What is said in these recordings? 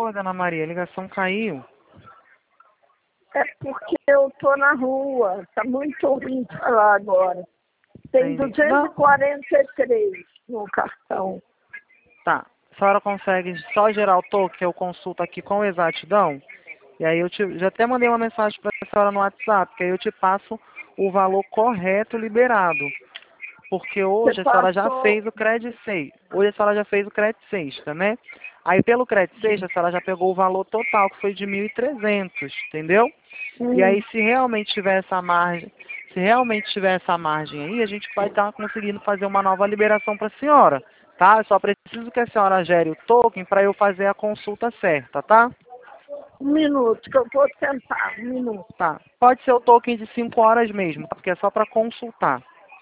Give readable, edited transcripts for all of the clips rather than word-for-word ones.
foi, dona Maria? A ligação caiu. É porque eu tô na rua. Tá muito ruim falar agora. Tem Entendi. 243 no cartão. Tá. A senhora consegue só gerar o toque, eu consulto aqui com exatidão? E aí já até mandei uma mensagem para a senhora no WhatsApp, que aí eu te passo o valor correto liberado. Porque hoje a senhora já fez o Credit Sexta. Hoje a senhora já fez o Credit Sexta, né? Aí pelo Credit Sexta a senhora já pegou o valor total, que foi de 1.300, entendeu? E aí se realmente tiver essa margem, aí, a gente vai estar conseguindo fazer uma nova liberação para a senhora, tá? Eu só preciso que a senhora gere o token para eu fazer a consulta certa, tá? Um minuto, que eu vou tentar. Um minuto. Tá. Pode ser o token de 5 horas mesmo, tá? Porque é só para consultar.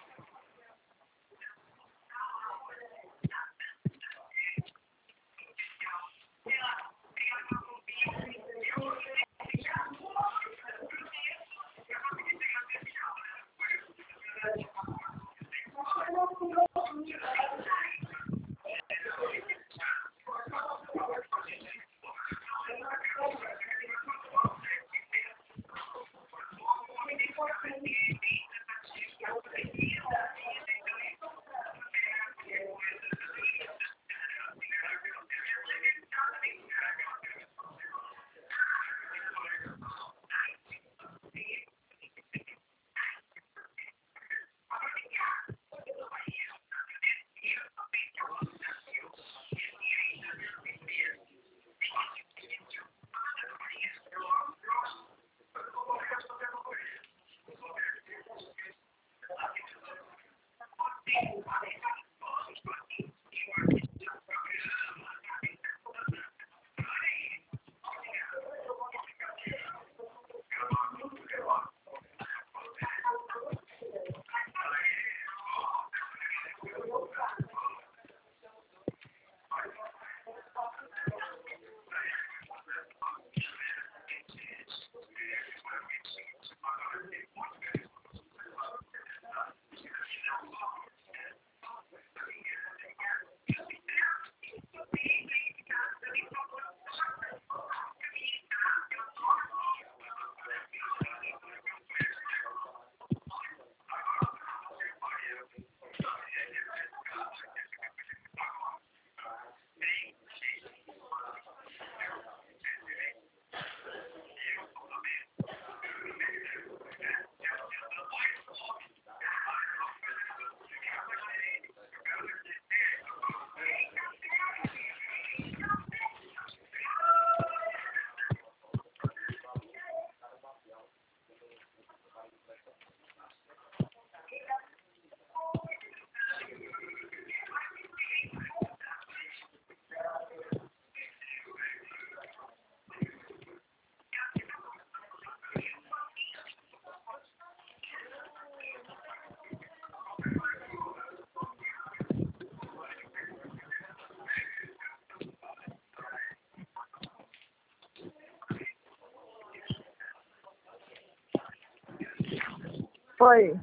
Foi.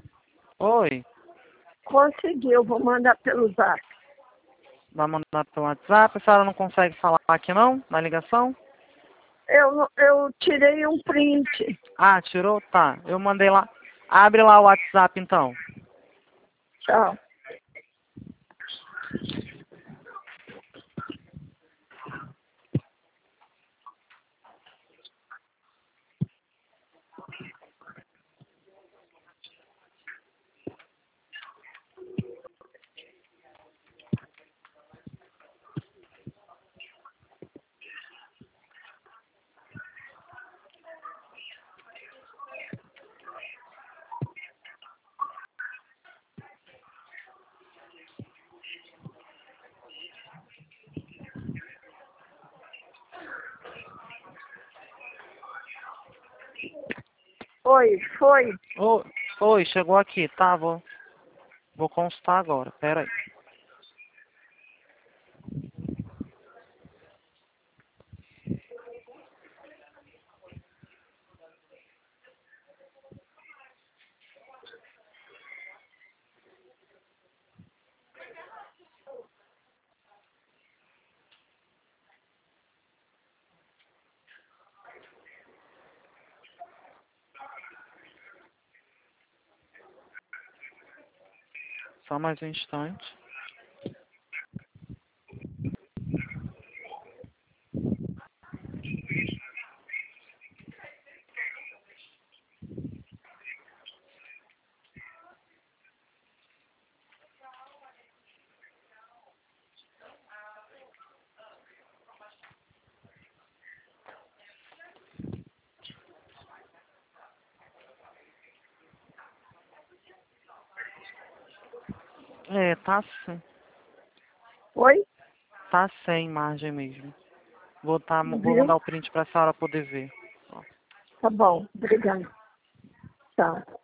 Oi. Conseguiu, vou mandar pelo zap. Vai mandar pelo WhatsApp. A senhora não consegue falar aqui não, na ligação? Eu tirei um print. Ah, tirou? Tá. Eu mandei lá. Abre lá o WhatsApp então. Tchau. Foi. Oi, chegou aqui, tá? Vou consultar agora. Pera aí. Só mais um instante. É, tá sim. Oi? Tá sem margem mesmo. Vou Viu? mandar o print pra senhora poder ver. Ó. Tá bom, obrigada. Tchau.